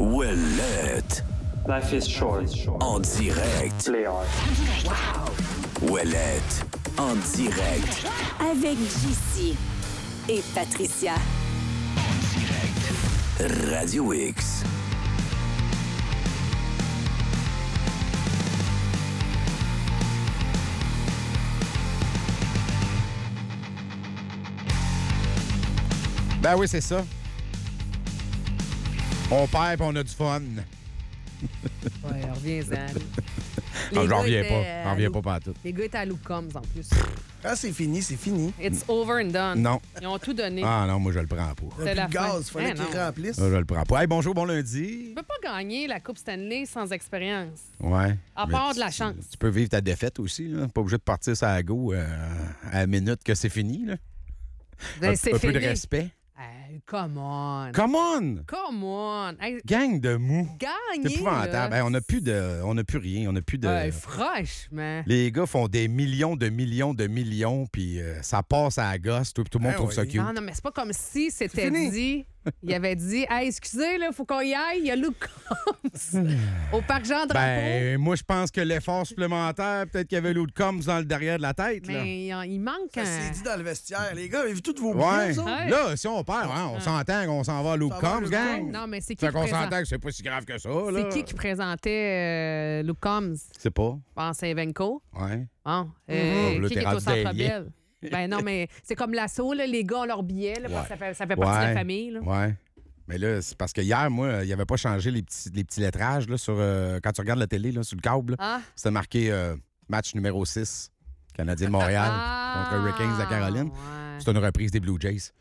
Ouellette. Life is short. En direct. Play hard. Ouellette. En direct. Avec JC et Patricia. Radio X. Ben oui, c'est ça. On perd et on a du fun. Ouais, reviens-en. Non, j'en reviens étaient pas. J'en à reviens Lou- pas tout. Les gars étaient à Lou Combs en plus. Quand c'est fini, c'est fini. It's over and done. Non. Ils ont tout donné. Ah non, moi, je le prends pas. Il C'est n'y la a plus de fin. gaz, il fallait Eh qu'ils non. remplissent. Ça, je le prends pas. Hey, bonjour, bon lundi. Tu peux pas gagner la Coupe Stanley sans expérience. Ouais. À Mais part de la tu- chance. Tu peux vivre ta défaite aussi. Là. Pas obligé de partir ça à go à la minute que c'est fini. Là. Ben, un c'est peu de fini. respect. Hey, come on. Come on! Come on. Hey, Gang de mou. gagner, C'est épouvantable. là. Ben, on n'a plus rien. On n'a plus de... Ouais, franchement. Les gars font des millions, puis ça passe à la gosse. Tout le monde Ben trouve ça oui. cute. Non, non, mais c'est pas comme si c'était fini. dit. Il avait dit, hey, excusez, là, faut qu'on y aille. Il y a Lou Combs au parc Jean-Drapeau. Ben, moi, je pense que l'effort supplémentaire, peut-être qu'il y avait l'autre coms dans le derrière de la tête. Là. Mais il manque Ça un. s'est dit dans le vestiaire. Les gars, avez-vu tous vos Ouais. billets, ça? Ouais. Là, si on perd, hein, on s'entend qu'on s'en va à l'autre Ça va à coms, Luke gang. Combs. Non, mais c'est qui Fait qu'on présente- s'entend que c'est pas si grave que ça, là. C'est qui présentait Lou Combs? C'est pas. Bon, c'est Evenco. Ouais. Bon, Là, qui t'es est au rendu Centre derrière. Bell? Ben non, mais c'est comme l'assaut, là, les gars ont leur billet, là, parce que ça fait partie de la famille. Là. Ouais. Mais là, c'est parce que hier, moi, il n'y avait pas changé les petits lettrages là, sur, quand tu regardes la télé, là, sur le câble. Ah. C'était marqué match numéro 6, Canadien de Montréal contre Hurricanes de Caroline. Ouais. C'est une reprise des Blue Jays.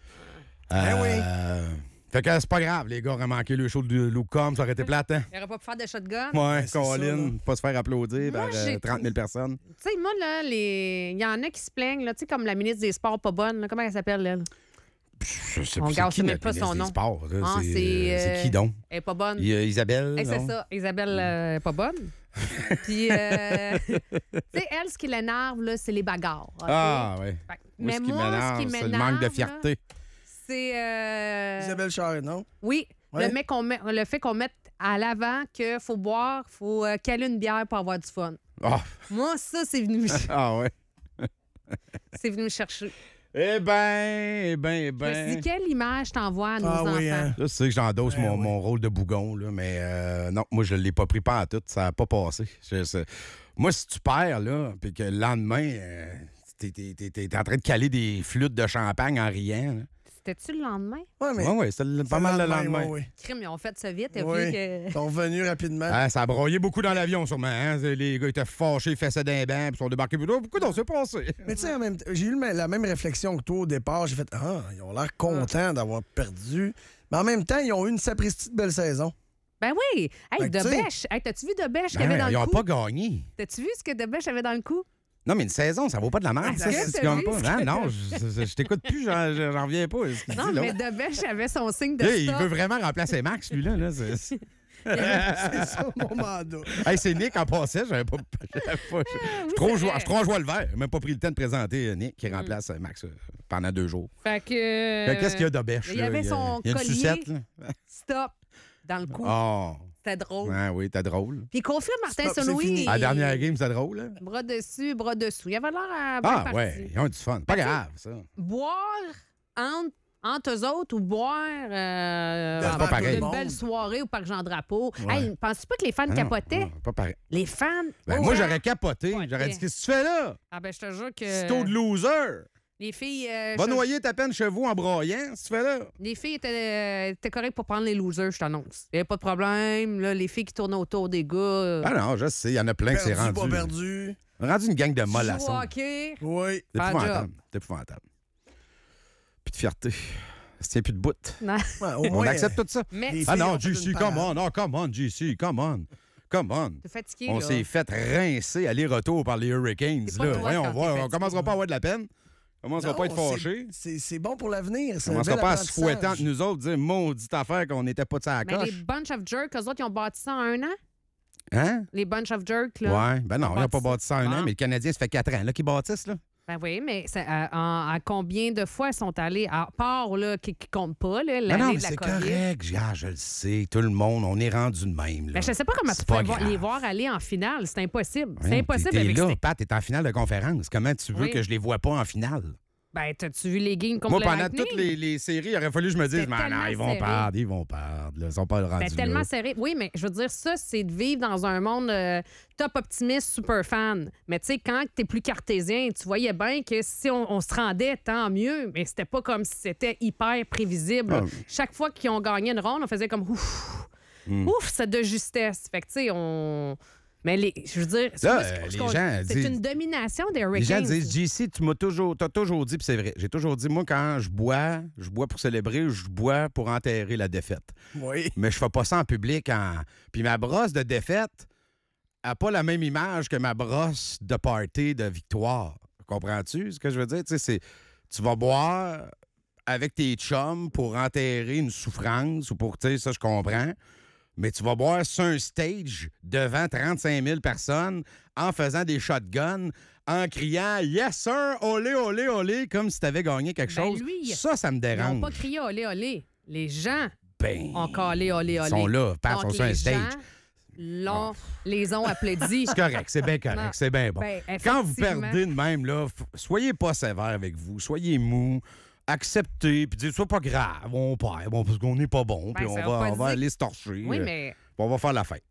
Fait que c'est pas grave, les gars auraient manqué le show de Luke Combs, ça aurait été plate, hein? Il n'aurait pas pu faire de shotgun. Ouais, c'est ça, là. Colin, pas se faire applaudir Moi, par j'ai 30 000 personnes. Tu sais, moi, là, il y en a qui se plaignent, là, tu sais, comme la ministre des Sports pas bonne. Là, comment elle s'appelle, elle? Je sais On plus, garde c'est qui même notre pas son ministre des nom. Sports, là? Ah, C'est qui donc? Elle est pas bonne. Isabelle? Hey, c'est non? ça. Isabelle est pas bonne. Puis, tu sais, elle, ce qui l'énerve, là, c'est les bagarres. OK? Ah, oui. Fait que- Moi, mais ce qui moi, ce m'énerve, qui c'est m'énerve, le manque de là, fierté. c'est... Isabelle Charret, non? Oui, Ouais. le fait qu'on mette à l'avant qu'il faut boire, il faut caler une bière pour avoir du fun. Ah, Moi, ça, c'est venu, ah ouais. c'est venu me chercher. Eh ben. Je me suis dit, quelle image t'envoies à nos Ah enfants? oui, hein? Là, c'est que j'endosse Ben oui. mon rôle de bougon, là, mais non, moi, je ne l'ai pas pris pas en tout. Ça n'a pas passé. Moi, si tu perds, là, puis que le lendemain, t'es en train de caler des flûtes de champagne en riant, là. C'était-tu le lendemain? Ouais, mais. Oui, c'était pas mal le lendemain. Oui, Crime, ils ont fait ça vite. Et oui. puis que... Ils sont revenus rapidement. Ah, ça a broyé beaucoup dans l'avion, sûrement. Hein? Les gars étaient fâchés, fessaient d'un banc, puis sont débarqués. Pourquoi donc c'est passé? Mais tu sais, en même temps, j'ai eu la même réflexion que toi au départ. J'ai fait, ils ont l'air contents d'avoir perdu. Mais en même temps, ils ont eu une sapristi de belle saison. Ben oui! Hey, Fait que tu sais- Debèche! Hey, t'as-tu vu Debèche qu'il y avait dans Ben, ils le n'ont cou? pas gagné. T'as-tu vu ce que Debèche avait dans le cou? Non, mais une saison, ça vaut pas de la merde. Est-ce que Si tu t'as gagnes vu pas. ce Ah, que non, t'as- je t'écoute plus, j'en reviens pas. Ce qu'il Non, dit, là. mais Debèche avait son signe de Là, il stop. veut vraiment remplacer Max, lui-là. Là. C'est C'est ça mon mandat. hey, c'est Nick en passant. J'avais pas. oui, Je suis trop c'est joie- vrai. je suis trop joie le vert. J'ai même pas pris le temps de présenter Nick qui remplace Max pendant 2 jours. Fait que... Qu'est-ce qu'il y a de bêche? Il y avait là? son il y a une collier. sucette, là. Stop! Dans le cou. Oh. C'était drôle. Ouais, oui, t'es drôle. Puis confirme Martin Stop, c'est Saint-Louis. fini. À la dernière game, c'était drôle. Hein? Bras dessus, bras dessous. Il avait l'air à bien Ah, parti. ouais, ils ont du fun. Pas grave, ça. Boire entre eux autres ou boire c'est pas pareil. une belle soirée au parc Jean-Drapeau. Ouais. Hey, penses-tu pas que les fans Ah non, capotaient? non, pas pareil. Les fans? Ben, Oh, moi, hein? j'aurais capoté. Ouais, J'aurais dit, ok. qu'est-ce que tu fais là? Ah ben, je te jure que... C'est de loser. Les filles... Va noyer ta peine chez vous en broyant. Qu'est-ce que tu fais là? Les filles étaient correctes pour prendre les losers, je t'annonce. Il n'y avait pas de problème. Là, les filles qui tournaient autour des gars... Ah non, je sais, il y en a plein que c'est Perdu, rendu. pas perdu. Rendu une gang de Joue au mollassons. hockey. Oui. C'est Pas de épouvantable. C'est épouvantable. Puis de fierté. Ça se tient plus de bout. Non. Ouais, au On moins, accepte tout ça. Mais Les Ah filles non, ont fait JC, une come parade. on. Oh, come on, JC, come on. Come on. t'es fatigué, On là. s'est fait rincer aller-retour par les Hurricanes. C'est pas Là. toi Voyons, quand on t'es va, on fatigué. commencera pas à avoir de la peine. On commencera Non, pas à être fâché. C'est bon pour l'avenir. On C'est un commencera bel pas à se fouetter entre apprentissage. nous autres, dire maudite affaire qu'on n'était pas de ça à la Mais les coche. bunch of jerks, eux autres, ils ont bâti ça en 1 an? Hein? Les bunch of jerks, là. Ouais. Ben non, ils n'ont pas bâti ça en un Bon. an, mais le Canadien, ça fait 4 ans là, qu'ils bâtissent. Là. Ben oui, mais à combien de fois ils sont allés, à part là, qui ne comptent pas, là, Non, l'année non, de la c'est COVID? correct. Je le sais. Tout le monde, on est rendu de même. Là. Ben, je ne sais pas comment C'est tu peux pas grave. les voir aller en finale. C'est impossible. C'est Voyons, impossible t'es avec là, ces- Pat, t'es en finale de conférence. Comment tu veux Oui. que je les vois pas en finale? Ben, t'as-tu vu les games contre Moi, le pendant Lightning? toutes les séries, il aurait fallu que je me dise, C'était non, tellement ils vont serré. perdre, ils vont perdre. Là, ils sont pas rendus Ben, tellement là. serré. Oui, mais je veux dire, ça, c'est de vivre dans un monde top optimiste, super fan. Mais tu sais, quand t'es plus cartésien, tu voyais bien que si on se rendait, tant mieux. Mais c'était pas comme si c'était hyper prévisible. Ah. Chaque fois qu'ils ont gagné une ronde, on faisait comme ouf. Hmm. Ouf, c'est de justesse. Fait que tu sais, Mais je veux dire, Là, ce les qu'on- gens c'est disent- une domination des Les Hurricanes. gens disent, JC, t'as toujours dit, puis c'est vrai, j'ai toujours dit, moi, quand je bois pour célébrer ou je bois pour enterrer la défaite. Oui. Mais je fais pas ça en public. Puis ma brosse de défaite n'a pas la même image que ma brosse de party de victoire. Comprends-tu ce que je veux dire? Tu sais, tu vas boire avec tes chums pour enterrer une souffrance ou pour, tu sais, ça, je comprends. Mais tu vas boire sur un stage devant 35 000 personnes en faisant des shotguns, en criant « Yes, sir! Olé, olé, olé! » comme si tu avais gagné quelque Ben, chose. lui, Ça me Ils n'ont dérange. pas crié olé, olé. Les gens Ben, ont calé olé, ils olé. sont là, Pat, ils Donc, sont sur un les stage. gens les ont applaudis. C'est correct, c'est bien correct, Non. c'est bien bon. Ben, Quand vous effectivement. perdez de même, là, soyez pas sévère avec vous, soyez mou, acceptez, puis dites, c'est pas grave, on perd, bon, parce qu'on n'est pas bon, puis ça on veut va, pas on va dire- aller se torcher, Oui, puis mais on va faire la fête.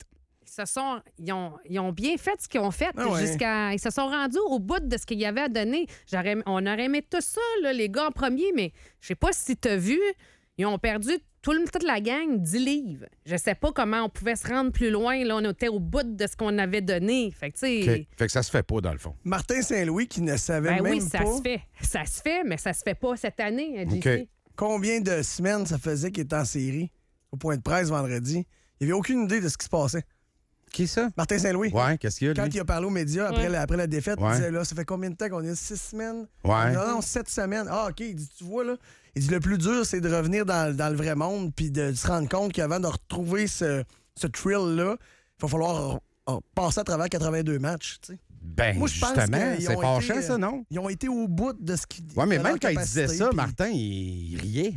ils ont bien fait ce qu'ils ont fait. Ah ouais. Ils se sont rendus au bout de ce qu'il y avait à donner. On aurait aimé tout ça, là, les gars en premier, mais je sais pas si tu as vu, ils ont perdu toute la gang 10 livres. Je sais pas comment on pouvait se rendre plus loin. Là, on était au bout de ce qu'on avait donné. Fait que, tu sais, OK. Fait que ça se fait pas, dans le fond. Martin Saint-Louis qui ne savait ben même oui, ça pas se fait. Ça se fait, mais ça se fait pas cette année, JC. OK. combien de semaines ça faisait qu'il était en série au point de presse vendredi. Il avait aucune idée de ce qui se passait. Qui ça? Martin Saint-Louis. Ouais, qu'est-ce qu'il y a, Quand lui? il a parlé aux médias après, après la défaite, Ouais. il disait là, ça fait combien de temps qu'on est 6 semaines? Ouais. Non, 7 semaines. Ah, OK. Il dit, tu vois, là. Il dit, le plus dur, c'est de revenir dans le vrai monde puis de se rendre compte qu'avant de retrouver ce thrill-là, il va falloir passer à travers 82 matchs, tu sais. Ben, Moi, je pense justement, qu'ils c'est ont fâchant, été, ça, non? Ils ont été au bout de ce qu'ils... Ouais, mais de même leur quand il disait capacité, ça, puis- Martin, il riait.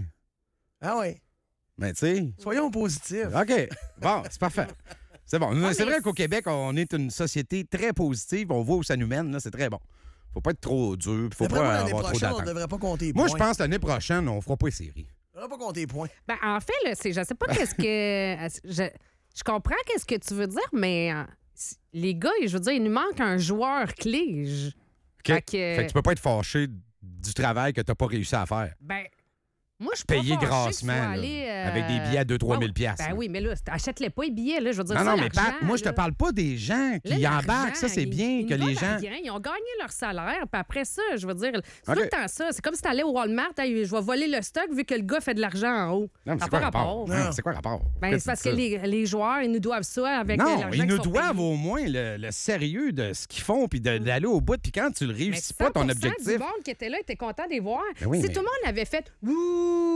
Ah ouais. Mais tu sais... Soyons positifs. OK. Bon, c'est parfait. C'est bon. Ah, C'est mais vrai qu'au Québec, on est une société très positive. On voit où ça nous mène. Là, c'est très bon. Faut pas être trop dur. Faut D'après pas moi, l'année avoir trop prochaine, on ne d'attentes. devrait pas compter les Moi, points. je pense que l'année prochaine, on fera pas les séries. On ne devrait pas compter les points. Ben, en fait, là, je sais pas qu'est-ce que. Je comprends qu'est-ce que tu veux dire, mais les gars, je veux dire, il nous manque un joueur clé. OK? Fait que- Fait que tu peux pas être fâché du travail que tu n'as pas réussi à faire. Ben, moi, je suis Payer pas fâchée que grassement, tu sois là, allé, avec des billets à 2-3 000 piastres, Ben là. oui, mais là, achète-les pas les billets, là. Je veux dire, Non, ça, non, mais Pat, l'argent, moi, je te là. parle pas des gens qui Là, embarquent. l'argent, Ça, c'est bien ils que nous les donnent gens. rien. Ils ont gagné leur salaire, puis après ça, je veux dire, c'est OK. tout le temps ça. C'est comme si tu allais au Walmart, hey, je vais voler le stock vu que le gars fait de l'argent en haut. Non, mais Ça c'est n'a quoi pas le rapport? rapport. Non, c'est quoi le rapport? Ben, Pourquoi c'est tu parce dis que ça? les joueurs, ils nous doivent ça avec Non, l'argent ils nous qu'ils sont doivent payés. au moins le sérieux de ce qu'ils font puis d'aller au bout. Puis quand tu le Mais réussis pas, ton 100% objectif. du monde qui était là était content de les voir. Ben oui, si mais- tout le monde avait fait « Ouh »,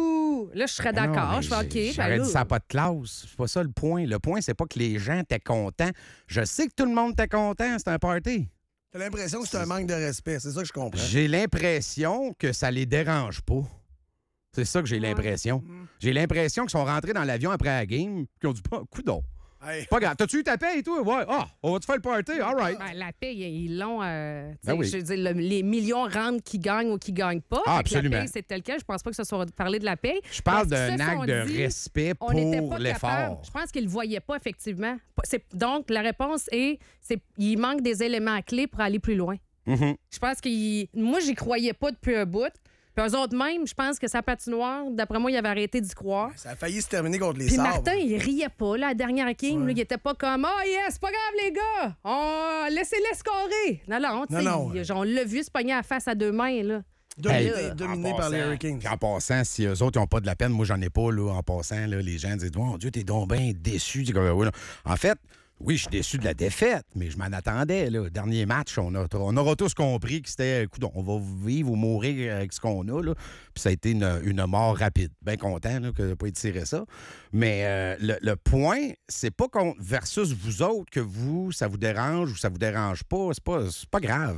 là, je serais Ben non, d'accord. mais Je fais « OK, ben j'aurais là, dit ça n'a pas de classe. C'est pas ça le point. Le point, c'est pas que les gens étaient contents. Je sais que tout le monde était content. C'est un party. T'as l'impression que c'est un manque de respect. C'est ça que je comprends. J'ai l'impression que ça les dérange pas. C'est ça que j'ai l'impression. J'ai l'impression qu'ils sont rentrés dans l'avion après la game qu'ils ont dit « Coudon. Hey. Pas grave. T'as-tu eu ta paye, toi? Ouais. Ah, on va te faire le party. All right. Ben, la paye, ils l'ont. Tu sais, Ben oui. Je veux dire, les millions rentrent qui gagnent ou qui gagnent pas. Ah, Fait que absolument. La paye, c'est tel quel. Je pense pas que ce soit parler de la paye. Je parle Mais ce qu'ils d'un se acte sont de dit, respect on n'était pour pas l'effort. capable. Je pense qu'ils le voyaient pas, effectivement. Donc, la réponse est il manque des éléments clés pour aller plus loin. Mhm. Je pense que moi, j'y croyais pas depuis un bout. Puis eux autres même, je pense que sa patinoire, d'après moi, il avait arrêté d'y croire. Ça a failli se terminer contre les Puis Sabres. Martin, il riait pas, là, la dernière game. Là, il était pas comme « Oh yes, c'est pas grave, les gars! Laissez-les scorer! » Non, tu sais, Non. on l'a vu se pogner à la face à deux mains, là. Dominé, Hey, dominé en par les passant- Hurricanes. Puis en passant, si eux autres n'ont pas de la peine, moi, j'en ai pas, là, en passant, là, les gens disent « Mon Dieu, t'es donc bien déçu. » Oui, en fait, oui, je suis déçu de la défaite, mais je m'en attendais. Là. Dernier match, on aura tous compris que c'était, écoute, on va vivre ou mourir avec ce qu'on a. Là. Puis ça a été une mort rapide. Bien content là, que n'a pas été tiré ça. Mais le point, c'est pas versus vous autres que ça vous dérange ou ça vous dérange pas. C'est pas grave.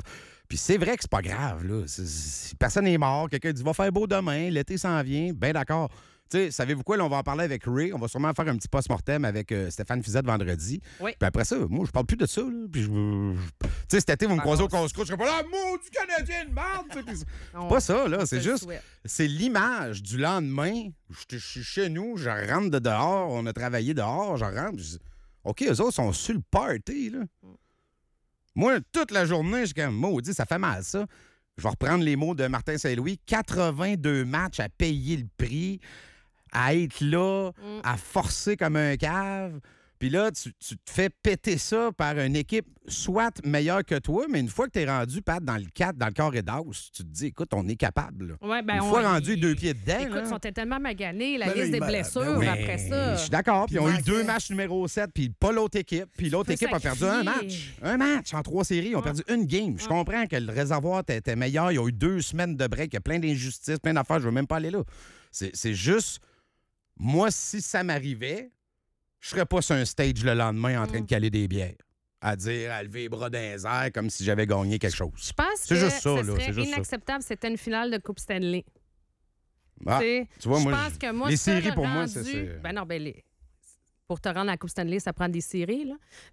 Puis c'est vrai que c'est pas grave, là. Personne n'est mort. Quelqu'un dit, va faire beau demain, l'été s'en vient. Ben d'accord. Tu sais, savez-vous quoi? Là, on va en parler avec Ray. On va sûrement faire un petit post-mortem avec Stéphane Fizette vendredi. Oui. Puis après ça, moi, je parle plus de ça. Là. Puis tu sais, cet été, vous me croisez au casse-croûte, je serais pas là, maudit Canadien de merde! C'est pas ça, là. C'est juste, c'est l'image du lendemain. Je suis chez nous, je rentre de dehors, on a travaillé dehors, je rentre. Je dis, OK, eux autres sont sur le party, là. Moi, toute la journée, je suis comme, maudit, ça fait mal, ça. Je vais reprendre les mots de Martin Saint-Louis. 82 matchs à payer le prix, à être là, à forcer comme un cave. Puis là, tu te fais péter ça par une équipe soit meilleure que toi, mais une fois que tu es rendu, Pat, dans le 4, dans le carré d'as, tu te dis, écoute, on est capable. Là. Ouais, ben, une fois rendu 2 pieds dedans. Écoute, ils sont tellement maganés, la Ben liste oui, des blessures Mais après ça. je suis d'accord. Puis ils ont eu manquait. 2 matchs numéro 7, puis pas l'autre équipe. Puis l'autre peux équipe a perdu un sacrifier. match. Un match en 3 séries. Ils ont perdu une game. Je comprends que le réservoir était meilleur. Ils ont eu 2 semaines de break. Il y a plein d'injustices, plein d'affaires. Je veux même pas aller là. C'est juste, moi, si ça m'arrivait, je serais pas sur un stage le lendemain en train de caler des bières. À dire, à lever les bras dans les airs comme si j'avais gagné quelque chose. Je pense C'est que juste ça, ce là, serait c'est juste ça. inacceptable si c'était une finale de Coupe Stanley. Ah, Tu tu vois, je moi, pense que moi, les ça, séries, le pour moi, rendu- c'est... Ben non, pour te rendre à la Coupe Stanley, ça prend des séries, là.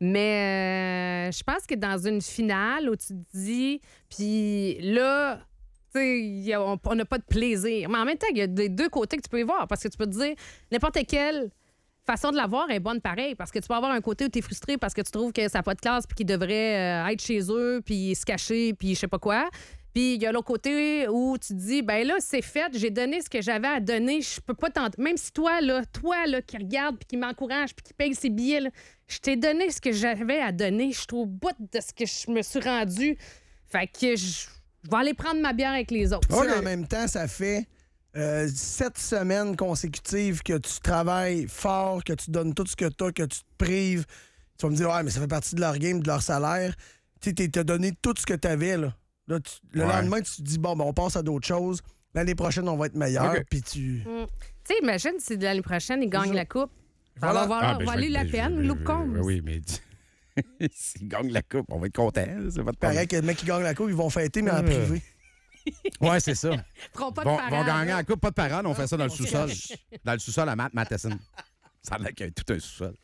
Mais je pense que dans une finale où tu te dis, puis là, tu sais, on n'a pas de plaisir. Mais en même temps, il y a des deux côtés que tu peux y voir, parce que tu peux te dire, n'importe quelle façon de l'avoir est bonne pareil, parce que tu peux avoir un côté où tu es frustré parce que tu trouves que ça n'a pas de classe puis qu'ils devraient être chez eux puis se cacher puis je sais pas quoi. Puis il y a l'autre côté où tu te dis, ben là, c'est fait, j'ai donné ce que j'avais à donner, je peux pas tenter. Même si toi, là, qui regarde puis qui m'encourage puis qui paye ses billets, là, je t'ai donné ce que j'avais à donner, je suis au bout de ce que je me suis rendu. Fait que je vais aller prendre ma bière avec les autres. Tu sais, en même temps, ça fait 7 semaines consécutives que tu travailles fort, que tu donnes tout ce que tu as, que tu te prives. Tu vas me dire, ouais, mais ça fait partie de leur game, de leur salaire. Tu sais, t'as donné tout ce que tu avais, là. Là, le lendemain, tu te dis, bon, ben, on passe à d'autres choses. L'année prochaine, on va être meilleur. OK. Puis tu. Tu sais, imagine si de l'année prochaine, ils gagnent la coupe. Ça Voilà. va valoir valer la peine, Luke Combs. Oui, mais s'ils gagnent la coupe, on va être contents. C'est pas de Pareil que le mec qui gagne la coupe, ils vont fêter, mais en privé. Oui, c'est ça. Feront pas de Vont parade, gagner là. la coupe, pas de parade, on fait ça dans le sous-sol. Dans le sous-sol à Matheson. Ça a l'air qu'il y a tout un sous-sol.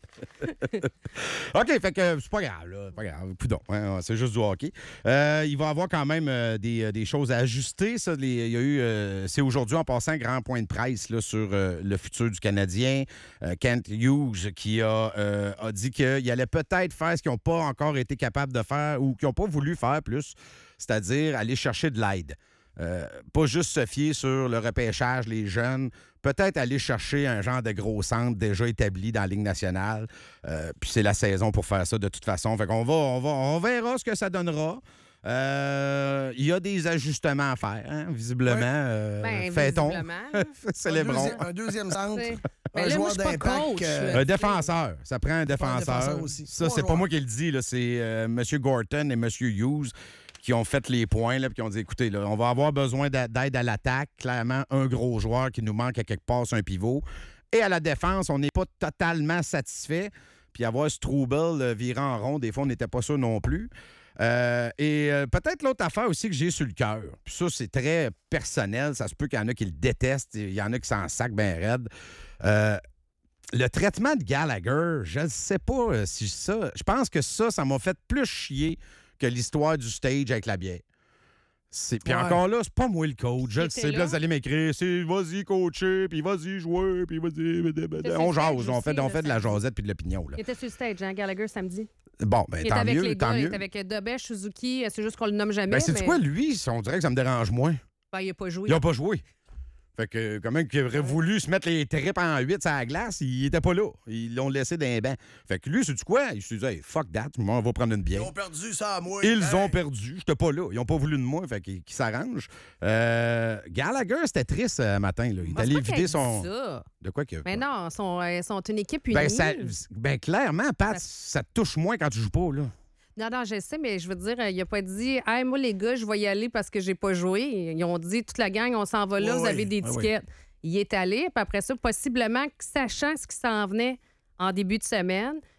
OK, fait que c'est pas grave, là. Pas grave. Coudon, hein, c'est juste du hockey. Il va y avoir quand même des choses à ajuster. Ça, il y a eu, c'est aujourd'hui, en passant, grand point de presse là, sur le futur du Canadien. Kent Hughes qui a dit qu'il allait peut-être faire ce qu'ils n'ont pas encore été capables de faire ou qu'ils n'ont pas voulu faire plus, c'est-à-dire aller chercher de l'aide. Pas juste se fier sur le repêchage, les jeunes, peut-être aller chercher un genre de gros centre déjà établi dans la Ligue nationale. Puis c'est la saison pour faire ça de toute façon. Fait qu'on on verra ce que ça donnera. Il y a des ajustements à faire, hein, visiblement. Fêtons. Célébrons. Un deuxième centre. C'est- Un Ben là, moi, joueur je suis pas d'impact. coach, là. Un défenseur. Ça prend un défenseur. défenseur aussi. Ça, Trois c'est pas joueurs. moi qui le dis. Là. C'est M. Gorton et M. Hughes qui ont fait les points là, puis qui ont dit, écoutez, là, on va avoir besoin d'aide à l'attaque. Clairement, un gros joueur qui nous manque à quelque part, c'est un pivot. Et à la défense, on n'est pas totalement satisfait. Puis avoir Struble virant en rond, des fois, on n'était pas sûr non plus. Peut-être l'autre affaire aussi que j'ai sur le cœur. Puis ça, c'est très personnel. Ça se peut qu'il y en a qui le détestent. Il y en a qui s'en sacent bien raide. Le traitement de Gallagher, je ne sais pas si ça... Je pense que ça m'a fait plus chier que l'histoire du stage avec la bière. Puis encore là, c'est pas moi le coach. Je le sais. Puis là, vous allez m'écrire, c'est vas-y coacher, puis vas-y jouer, puis vas-y... On jase, on fait de la jasette puis de l'opinion. Là. Il était sur le stage, hein, Gallagher, samedi. Bon, ben Il était tant avec mieux, les tant gars, il mieux. était avec Dobesh, Suzuki, c'est juste qu'on le nomme jamais. Ben, c'est mais... quoi, lui? On dirait que ça me dérange moins. Ben, il n'a pas joué. Il n'a pas joué. Fait que, quand même, qu'il aurait voulu se mettre les tripes en 8 sur la glace, il était pas là. Ils l'ont laissé dans les bancs. Fait que lui, c'est du quoi? Il se dit, hey, fuck that, moi, on va prendre une bière. Ils ont perdu ça à moi. Ils ont perdu. J'étais pas là. Ils n'ont pas voulu de moi. Fait qu'ils s'arrangent. Gallagher, c'était triste ce matin. Là. Il est allé vider son. Ça. De quoi qu'il y a? Mais non, ils sont une équipe unie. Ben, clairement, Pat, ça te touche moins quand tu joues pas, là. Non, je sais, mais je veux dire, il a pas dit, hey, moi, les gars, je vais y aller parce que j'ai pas joué. Ils ont dit, toute la gang, on s'en va là, vous avez des tickets. Il est allé, puis après ça, possiblement, sachant ce qui s'en venait en début de semaine,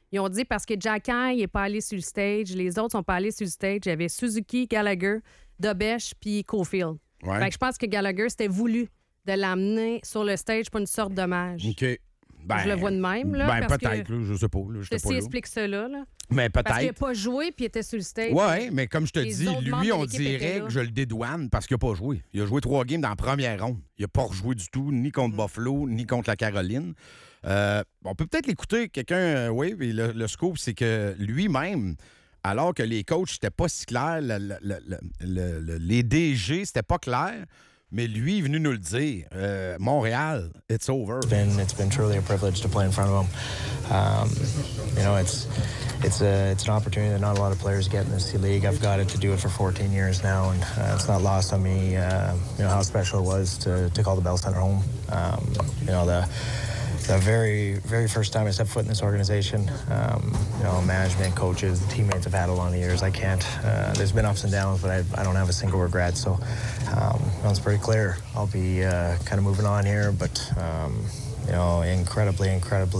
Ils ont dit parce que Jack High n'est pas allé sur le stage, les autres sont pas allés sur le stage. Il y avait Suzuki, Gallagher, Dobesh puis Caulfield. Ouais. Fait que je pense que Gallagher, c'était voulu de l'amener sur le stage pour une sorte d'hommage. OK. Ben, Je le vois de même, là. Ben, parce peut-être, que là, je sais pas. Là, je j'étais sais, pas là. explique cela, là. Mais Parce qu'il n'a peut-être. pas joué puis il était sur le stage. Oui, mais comme je te Les dis, autres membres lui, de on l'équipe étaient dirait là. que je le dédouane parce qu'il n'a pas joué. Il a joué 3 games dans la première ronde. Il n'a pas rejoué du tout, ni contre Buffalo, ni contre la Caroline. On peut peut-être l'écouter, quelqu'un, oui, puis le scoop, c'est que lui-même, alors que les coachs, c'était pas si clair, les DG, c'était pas clair, mais lui est venu nous le dire. Montréal, it's over. It's been truly a privilege to play in front of them. You know, it's an opportunity that not a lot of players get in this league. I've got it to do it for 14 years now, and it's not lost on me. You know how special it was to call the Bell Center home. You know the very first time I stepped foot in this organization, you know, management, coaches, the teammates I've had along the years, I can't. There's been ups and downs, but I don't have a single regret. So it's pretty clear. I'll be kind of moving on here, but you know, incredibly.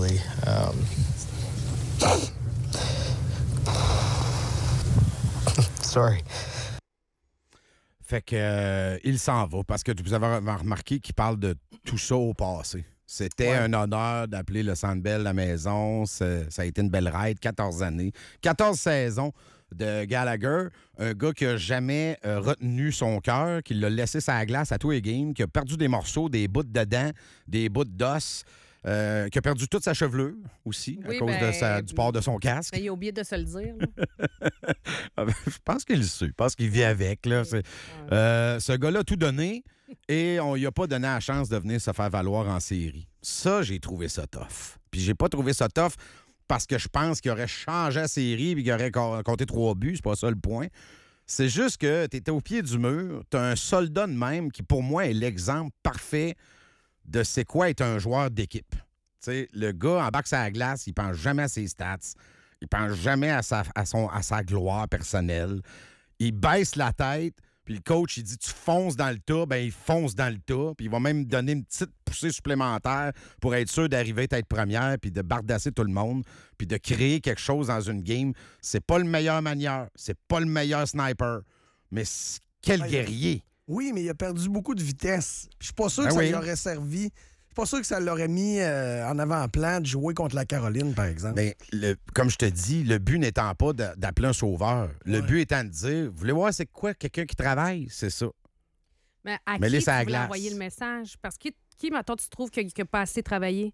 Sorry. Fait que il s'en va parce que vous avez remarqué qu'il parle de tout ça au passé. C'était un honneur d'appeler le Centre Bell la maison. Ça a été une belle ride, 14 années. 14 saisons de Gallagher, un gars qui n'a jamais retenu son cœur, qui l'a laissé sur la glace à tous les games, qui a perdu des morceaux, des bouts de dents, des bouts d'os, qui a perdu toute sa chevelure aussi à cause du port de son casque. Ben, il a oublié de se le dire. Je pense qu'il le sait. Je pense qu'il vit avec. Là. Ce gars-là a tout donné et on lui a pas donné la chance de venir se faire valoir en série. Ça, j'ai trouvé ça tough. Puis j'ai pas trouvé ça tough parce que je pense qu'il aurait changé la série et qu'il aurait compté 3 buts. C'est pas ça le point. C'est juste que tu étais au pied du mur. Tu as un soldat de même qui, pour moi, est l'exemple parfait de c'est quoi être un joueur d'équipe. T'sais, le gars embarque sur la glace, il pense jamais à ses stats. Il pense jamais à sa gloire personnelle. Il baisse la tête, puis le coach, il dit « Tu fonces dans le tas », ben il fonce dans le tas, puis il va même donner une petite poussée supplémentaire pour être sûr d'arriver à être première, puis de bardasser tout le monde, puis de créer quelque chose dans une game. C'est pas le meilleur manieur, c'est pas le meilleur sniper, mais quel guerrier! Oui, mais il a perdu beaucoup de vitesse. Je suis pas sûr que ça lui aurait servi. Je suis pas sûr que ça l'aurait mis en avant-plan de jouer contre la Caroline, par exemple. Bien, comme je te dis, le but n'étant pas d'appeler un sauveur. Le but étant de dire, vous voulez voir c'est quoi quelqu'un qui travaille? C'est ça. Mais à Mais qui laisse tu à la voulais glace. envoyer le message? Parce que qui, mettons, tu trouves qu'il n'a pas assez travaillé?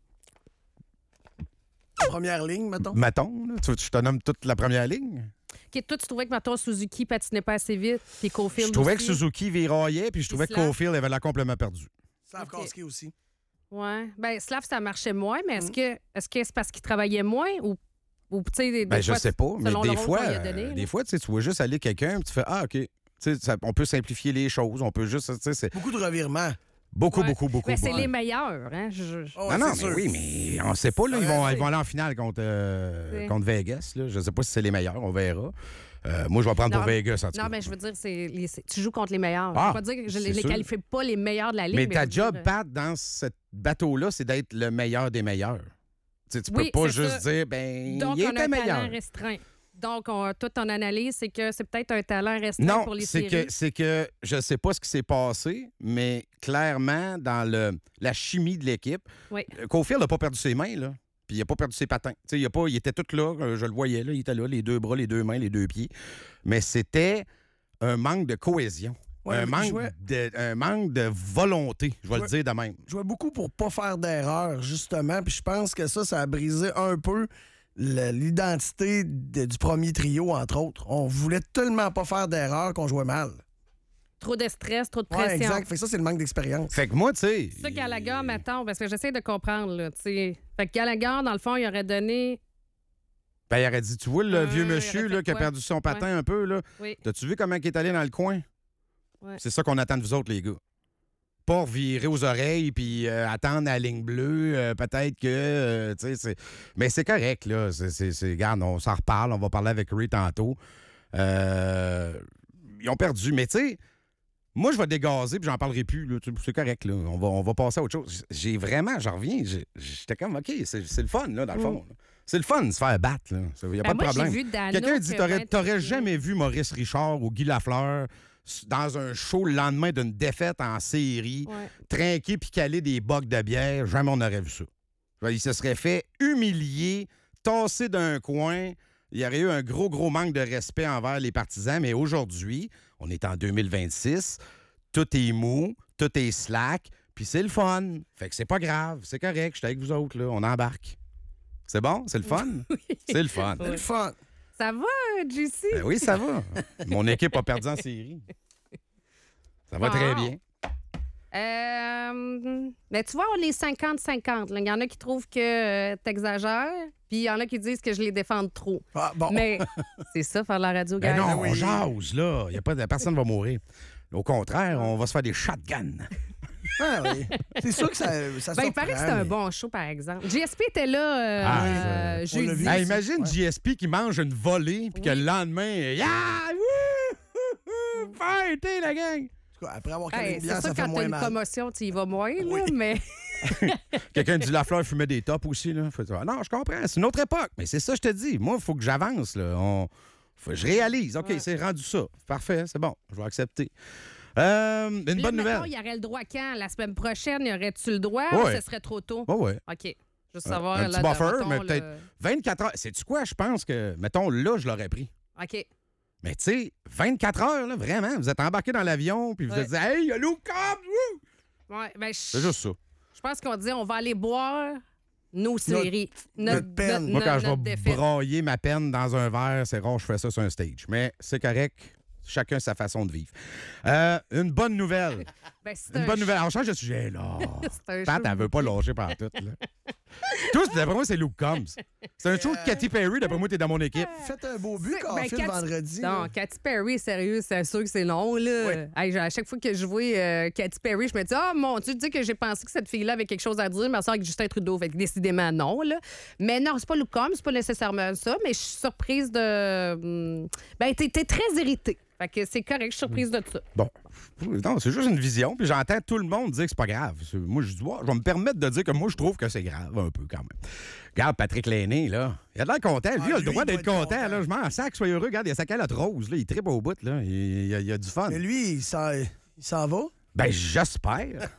Première ligne, mettons. Mettons, là, tu te nommes toute la première ligne. OK, toi, tu trouvais que, mettons, Suzuki patinait pas assez vite, puis Caulfield Je trouvais que aussi? Suzuki viraillait, puis je trouvais que Slav. Caulfield avait la complètement perdu. Slav OK. Koski aussi. Ouais. Ben Slav, ça marchait moins, mais est-ce que c'est parce qu'il travaillait moins ou tu sais, des Ben, je fois, sais pas, mais selon le des rôle fois, qu'on lui a donné, là. tu vois juste aller quelqu'un, puis tu fais Ah, OK. Tu sais, on peut simplifier les choses, on peut juste. Tu sais, c'est Beaucoup de revirements. beaucoup. Mais c'est beaucoup. les meilleurs, hein? Oh, Non, c'est mais sûr. oui, mais on sait pas, là. Ils vont aller en finale contre Vegas. Là. Je sais pas si c'est les meilleurs, on verra. Moi, je vais prendre Non, pour Vegas, en tout Non, cas. mais je veux dire, tu joues contre les meilleurs. Ah, Je veux pas dire que je c'est les sûr. qualifie pas les meilleurs de la Ligue. Mais ta je veux dire, job, Pat, dans ce bateau-là, c'est d'être le meilleur des meilleurs. Tu sais, tu Oui, peux pas c'est juste ça. dire, ben, donc, il on a était un meilleur. talent restreint. Donc, toute ton analyse, c'est que c'est peut-être un talent restreint Non, pour les c'est séries. que je sais pas ce qui s'est passé, mais clairement, dans la chimie de l'équipe, Oui. Caulfield n'a pas perdu ses mains, là. Puis il n'a pas perdu ses patins. Tu sais, il était tout là, je le voyais, là, il était là, les 2 bras, les 2 mains, les 2 pieds. Mais c'était un manque de cohésion. Ouais, un, il manque jouait- un manque de volonté, je vais le dire de même. Je jouais beaucoup pour pas faire d'erreur, justement. Puis je pense que ça a brisé un peu l'identité du premier trio, entre autres. On voulait tellement pas faire d'erreur qu'on jouait mal. Trop de stress, trop de Ouais, pression. exact. Fait que ça, c'est le manque d'expérience. Fait que moi, tu sais... Ça, Gallagher, mettons, parce que j'essaie de comprendre, là, tu sais. Fait que Gallagher, dans le fond, il aurait donné... Ben, il aurait dit, tu vois, le vieux il aurait monsieur fait là, qui a quoi? perdu son patin un peu, là. Oui. T'as-tu vu comment il est allé dans le coin? Ouais. C'est ça qu'on attend de vous autres, les gars. Pas revirer aux oreilles puis attendre à la ligne bleue, peut-être que... tu sais, mais c'est correct, là. Regarde, on s'en reparle, on va parler avec Ray tantôt. Ils ont perdu, mais tu sais... Moi, je vais dégazer puis j'en parlerai plus. Là. C'est correct. Là. On va passer à autre chose. J'ai vraiment, j'en reviens. J'étais comme, OK, c'est le fun, là, dans le fond. Là. C'est le fun de se faire battre, là. Il n'y a pas de moi, problème. j'ai vu Dano Quelqu'un dit, qui a t'aurais 28 jamais vu Maurice Richard ou Guy Lafleur dans un show le lendemain d'une défaite en série, Ouais. trinquer puis caler des bocs de bière. Jamais on aurait vu ça. Il se serait fait humilier, tasser d'un coin. Il y aurait eu un gros manque de respect envers les partisans. Mais aujourd'hui, on est en 2026, tout est mou, tout est slack, puis c'est le fun. Fait que c'est pas grave, c'est correct, je suis avec vous autres, là, on embarque. C'est bon? C'est le fun? C'est le fun. C'est le fun. Ça va, JC? Ben oui, ça va. Mon équipe a perdu en série. Ça va très bien. Mais tu vois, on est 50-50. là. Il y en a qui trouvent que t'exagères, puis il y en a qui disent que je les défends trop. Ah, bon. Mais c'est ça, faire la radio, Ben guys. non, on jase, là. Personne ne va mourir. Au contraire, on va se faire des shotguns. Ah, oui. C'est sûr que ça Ben, il paraît que c'était un bon show, par exemple. JSP était là on l'a jeudi. vu. Hey, imagine GSP qui mange une volée, puis que le lendemain, yeah! Fightez, la gang! En tout cas, après avoir calé Hey, une c'est bière, sûr ça que fait quand t'as moins une mal. commotion, tu y vas moins, là, mais... Quelqu'un dit Lafleur fumait des tops aussi, là. Fait, non, je comprends, c'est une autre époque. Mais c'est ça, je te dis. Moi, il faut que j'avance, là. Je réalise. OK, c'est rendu ça. Parfait, c'est bon. Je vais accepter. Une bonne Là, nouvelle. mettons, il y aurait le droit quand? La semaine prochaine, y aurait-tu le droit Ouais. ou ce serait trop tôt? Ouais. OK. Juste savoir... Un là, petit buffer, mettons, mais peut-être 24 heures. Sais-tu quoi? Je pense que, mettons, là, je l'aurais pris. OK. Mais tu sais, 24 heures, là, vraiment. Vous êtes embarqué dans l'avion, puis vous Ouais. êtes dit, hey, il y a Luke Combs! Wouh! Ouais, ben, C'est juste ça. je pense qu'on dit on va aller boire nos séries. notre peine. Moi, quand je notre vais défaite. broyer ma peine dans un verre, c'est rare que je fais ça sur un stage. Mais c'est correct. Chacun sa façon de vivre. Une bonne nouvelle. Ben, c'est Une un bonne nouvelle. On change de sujet, là. C'est un Pat, show. elle veut pas lâcher par tout, là. Tous, d'après moi, c'est Luke Combs. C'est un show de Katy Perry. D'après moi, t'es dans mon équipe. Faites un beau but, Ben, Caulfield, Katy- vendredi. Non, là. Katy Perry, sérieux, c'est sûr que c'est long, là. Hey, à chaque fois que je vois Katy Perry, je me dis, ah, mon Dieu, tu dis que j'ai pensé que cette fille-là avait quelque chose à dire, mais elle sort avec Justin Trudeau. Fait que décidément, non, là. Mais non, c'est pas Luke Combs, c'est pas nécessairement ça, mais je suis surprise de. Ben, t'es très irritée. Fait que c'est correct, je suis surprise de ça. Bon. Non, c'est juste une vision. Puis j'entends tout le monde dire que c'est pas grave. Moi, je dis, ouais, je vais me permettre de dire que moi, je trouve que c'est grave, un peu, quand même. Regarde, Patrick Lainé, là. Il a de l'air content. Lui, il a le lui, droit il doit d'être être content, content. là. Je m'en sac, soyez heureux. Regarde, il y a sa calotte rose, là. Il tripe au bout, là. Il a du fun. Mais lui, il s'en va. Ben, j'espère.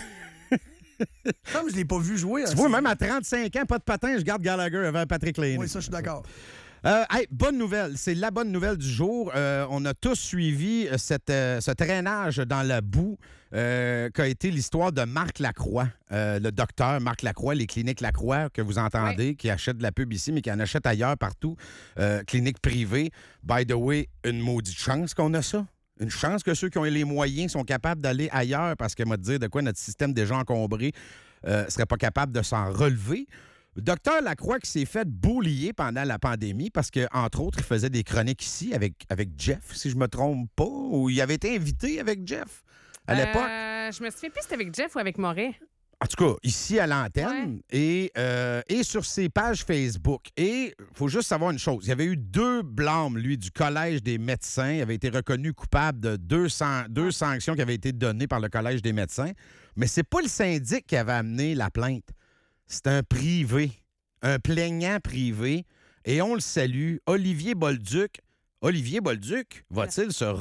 Comme je l'ai pas vu jouer. Tu vois, même à 35 ans, pas de patin, je garde Gallagher avant Patrick Lainé. Oui, ça, je suis d'accord. Hey, bonne nouvelle. C'est la bonne nouvelle du jour. On a tous suivi ce traînage dans la boue qu'a été l'histoire de Marc Lacroix, le docteur Marc Lacroix, les cliniques Lacroix que vous entendez, qui achètent de la pub ici, mais qui en achètent ailleurs partout. Cliniques privées. By the way, une maudite chance qu'on a ça. Une chance que ceux qui ont les moyens sont capables d'aller ailleurs parce qu'elle m'a dit de quoi notre système déjà encombré serait pas capable de s'en relever. Docteur Lacroix qui s'est fait bullier pendant la pandémie parce qu'entre autres, il faisait des chroniques ici avec Jeff, si je me trompe pas, ou il avait été invité avec Jeff à l'époque. Je me souviens plus si c'était avec Jeff ou avec Moret. En tout cas, ici à l'antenne et sur ses pages Facebook. Et il faut juste savoir une chose. Il y avait eu 2 blâmes, lui, du Collège des médecins. Il avait été reconnu coupable de 2 sanctions qui avaient été données par le Collège des médecins. Mais c'est pas le syndic qui avait amené la plainte. C'est un privé, un plaignant privé. Et on le salue, Olivier Bolduc. Olivier Bolduc va-t-il se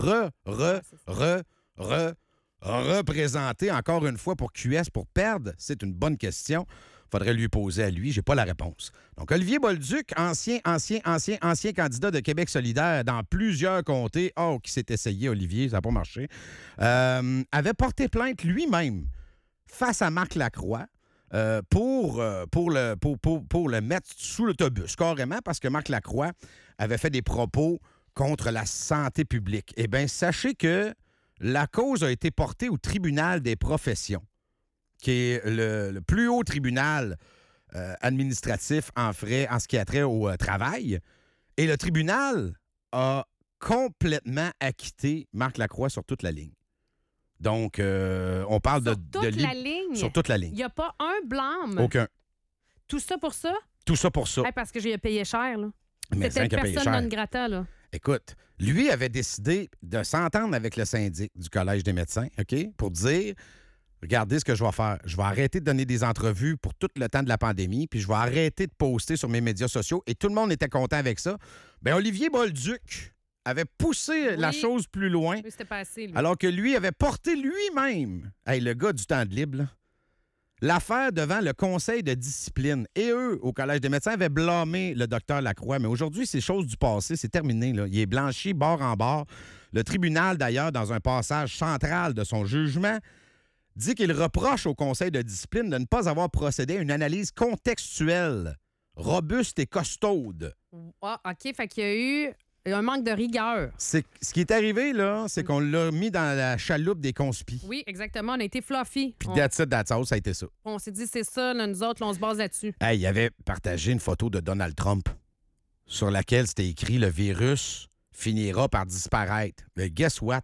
représenter encore une fois pour QS pour perdre? C'est une bonne question. Faudrait lui poser à lui. J'ai pas la réponse. Donc, Olivier Bolduc, ancien candidat de Québec solidaire dans plusieurs comtés. Oh, qui s'est essayé, Olivier, ça n'a pas marché. Avait porté plainte lui-même face à Marc Lacroix pour le mettre sous l'autobus, carrément, parce que Marc Lacroix avait fait des propos contre la santé publique. Eh bien, sachez que la cause a été portée au tribunal des professions, qui est le plus haut tribunal administratif en ce qui a trait au travail. Et le tribunal a complètement acquitté Marc Lacroix sur toute la ligne. Donc, on parle Sur de toute la ligne. Sur toute la Il ligne. n'y a pas un blâme. Aucun. Tout ça pour ça? Tout ça pour ça. Hey, parce que j'ai payé cher, là. Mais C'était une qui a payé personne cher. non grata, là. Écoute, lui avait décidé de s'entendre avec le syndic du Collège des médecins, OK, pour dire regardez ce que je vais faire. Je vais arrêter de donner des entrevues pour tout le temps de la pandémie, puis je vais arrêter de poster sur mes médias sociaux. Et tout le monde était content avec ça. Bien, Olivier Bolduc avait poussé la chose plus loin, Lui, c'était pas assez, lui. alors que lui avait porté lui-même, hey, le gars du temps de libre, là, l'affaire devant le conseil de discipline. Et eux, au Collège des médecins, avaient blâmé le docteur Lacroix. Mais aujourd'hui, c'est chose du passé, c'est terminé. Là. Il est blanchi bord en bord. Le tribunal, d'ailleurs, dans un passage central de son jugement, dit qu'il reproche au conseil de discipline de ne pas avoir procédé à une analyse contextuelle, robuste et costaude. Ah, OK, fait qu'il y a eu un manque de rigueur. Ce qui est arrivé, là, c'est qu'on l'a mis dans la chaloupe des conspis. Oui, exactement. On a été fluffy. Puis that's it, that's all, ça a été ça. On s'est dit, c'est ça, là, nous autres, là, on se base là-dessus. Hey, il avait partagé une photo de Donald Trump sur laquelle c'était écrit « Le virus finira par disparaître ». Mais guess what?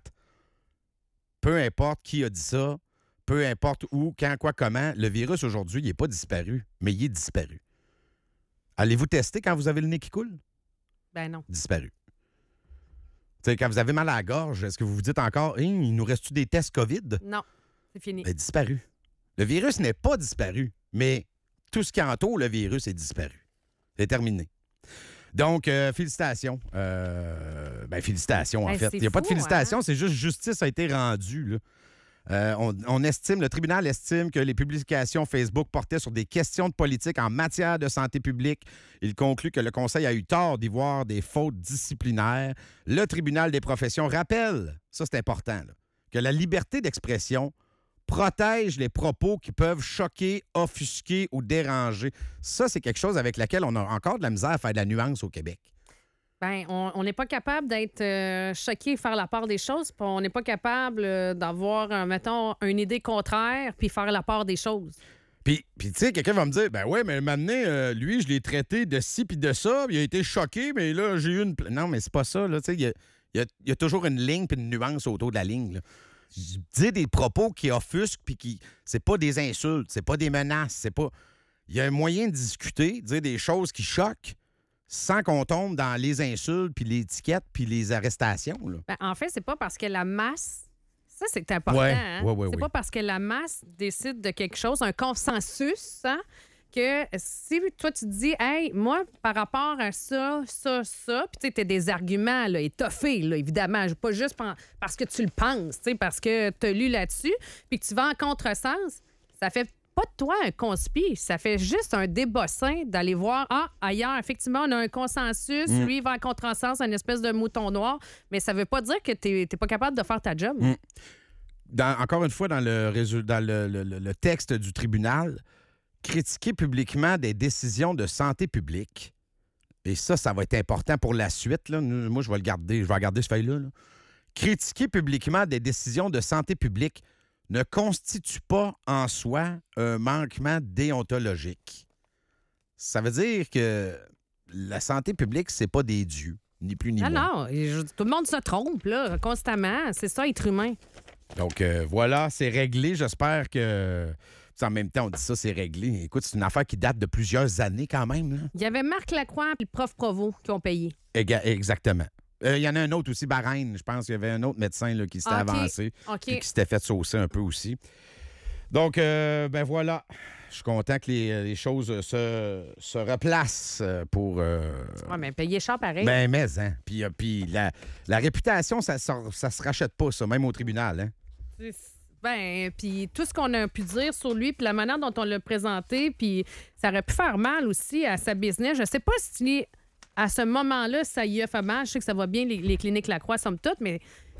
Peu importe qui a dit ça, peu importe où, quand, quoi, comment, le virus aujourd'hui, il n'est pas disparu, mais il est disparu. Allez-vous tester quand vous avez le nez qui coule? Ben non. Disparu. Tu sais, quand vous avez mal à la gorge, est-ce que vous vous dites encore, hey, il nous reste-tu des tests COVID? Non, c'est fini. Ben, disparu. Le virus n'est pas disparu, mais tout ce qui entoure le virus est disparu. C'est terminé. Donc, félicitations. Félicitations, en Ben, fait. c'est Il n'y a pas de fou, félicitations, hein? c'est juste justice a été rendue, là. On estime, le tribunal estime que les publications Facebook portaient sur des questions de politique en matière de santé publique. Il conclut que le Conseil a eu tort d'y voir des fautes disciplinaires. Le tribunal des professions rappelle, ça c'est important, là, que la liberté d'expression protège les propos qui peuvent choquer, offusquer ou déranger. Ça, c'est quelque chose avec laquelle on a encore de la misère à faire de la nuance au Québec. Ben, on n'est pas capable d'être choqué et faire la part des choses, puis on n'est pas capable d'avoir, mettons, une idée contraire puis faire la part des choses. Puis tu sais, quelqu'un va me dire, ben ouais, mais maintenant, lui, je l'ai traité de ci puis de ça, puis il a été choqué, mais là, j'ai eu une... Non, mais c'est pas ça, là, tu sais, il y a toujours une ligne puis une nuance autour de la ligne, là. Je dis des propos qui offusquent puis qui... C'est pas des insultes, c'est pas des menaces, c'est pas... Il y a un moyen de discuter, de dire des choses qui choquent, sans qu'on tombe dans les insultes, puis l'étiquette, puis les arrestations. Là. Ben, en fait, c'est pas parce que la masse... Ça, c'est important. Ouais, hein? ouais, C'est pas parce que la masse décide de quelque chose, un consensus, hein, que si toi, tu te dis, hey, moi, par rapport à ça, puis tu sais, t'as des arguments là, étoffés, là, évidemment, pas juste parce que tu le penses, parce que tu as lu là-dessus, puis que tu vas en contresens, ça fait pas de toi un conspi, ça fait juste un débossin d'aller voir, ailleurs, effectivement, on a un consensus, lui, il va en contresens, une espèce de mouton noir, mais ça veut pas dire que t'es pas capable de faire ta job. Encore une fois, dans le texte du tribunal, critiquer publiquement des décisions de santé publique, et ça va être important pour la suite, là. Moi, je vais regarder ce feuille-là. Là. Critiquer publiquement des décisions de santé publique ne constitue pas en soi un manquement déontologique. Ça veut dire que la santé publique, c'est pas des dieux, ni plus ni moins. Non, tout le monde se trompe, là, constamment. C'est ça, être humain. Donc, voilà, c'est réglé. J'espère que... En même temps, on dit ça, c'est réglé. Écoute, c'est une affaire qui date de plusieurs années quand même. Là. Il y avait Marc Lacroix et le prof Provost qui ont payé. Exactement. Il y en a un autre aussi, Bahreïn. Je pense qu'il y avait un autre médecin là, qui s'était avancé et qui s'était fait saucer un peu aussi. Donc, voilà. Je suis content que les choses se replacent pour... Oui, mais payer cher pareil. Ben, mais, hein. Puis la réputation, ça se rachète pas, ça, même au tribunal, hein. Ben, puis tout ce qu'on a pu dire sur lui, puis la manière dont on l'a présenté, puis ça aurait pu faire mal aussi à sa business. Je sais pas si... À ce moment-là, ça y a fait mal. Je sais que ça va bien, les cliniques Lacroix, somme toute, mais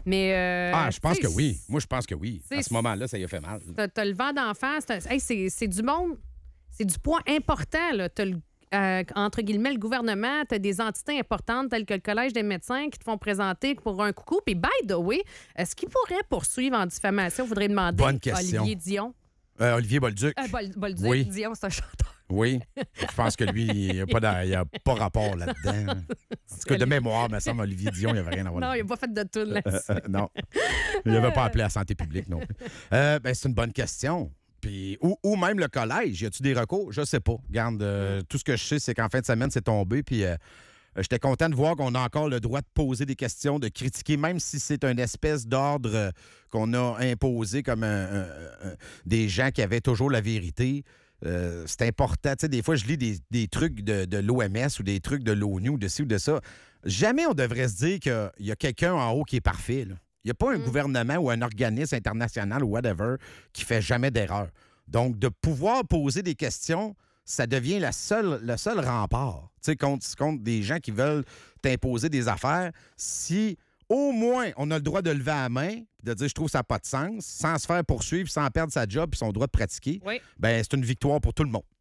je pense que oui. Moi, je pense que oui. À ce moment-là, ça y a fait mal. T'as le vent d'en face. C'est du monde. C'est du poids important. Là. T'as entre guillemets, le gouvernement. T'as des entités importantes telles que le Collège des médecins qui te font présenter pour un coucou. Puis, by the way, est-ce qu'il pourrait poursuivre en diffamation? Il faudrait demander à Olivier Dion. Olivier Bolduc. Bolduc, oui. Dion, c'est un chanteur. Oui, je pense que lui, il n'y a pas rapport là-dedans. En tout cas, de mémoire, me semble, Olivier Dion, il n'y avait rien à voir. Non, il n'a pas fait de tout là-dessus. Non, il n'avait pas appelé à la santé publique non plus. C'est une bonne question. Puis, ou même le collège, y a-tu des recours? Je sais pas. Regarde, tout ce que je sais, c'est qu'en fin de semaine, c'est tombé, puis J'étais content de voir qu'on a encore le droit de poser des questions, de critiquer, même si c'est une espèce d'ordre qu'on a imposé comme des gens qui avaient toujours la vérité. C'est important. Tu sais, des fois, je lis des trucs de l'OMS ou des trucs de l'ONU ou de ci ou de ça. Jamais on devrait se dire qu'il y a quelqu'un en haut qui est parfait, là. Il n'y a pas un gouvernement ou un organisme international ou whatever qui fait jamais d'erreur. Donc, de pouvoir poser des questions, ça devient le seul rempart, tu sais, contre des gens qui veulent t'imposer des affaires. Si au moins on a le droit de lever la main et de dire « je trouve ça n'a pas de sens », sans se faire poursuivre, sans perdre sa job et son droit de pratiquer, Oui. ben c'est une victoire pour tout le monde.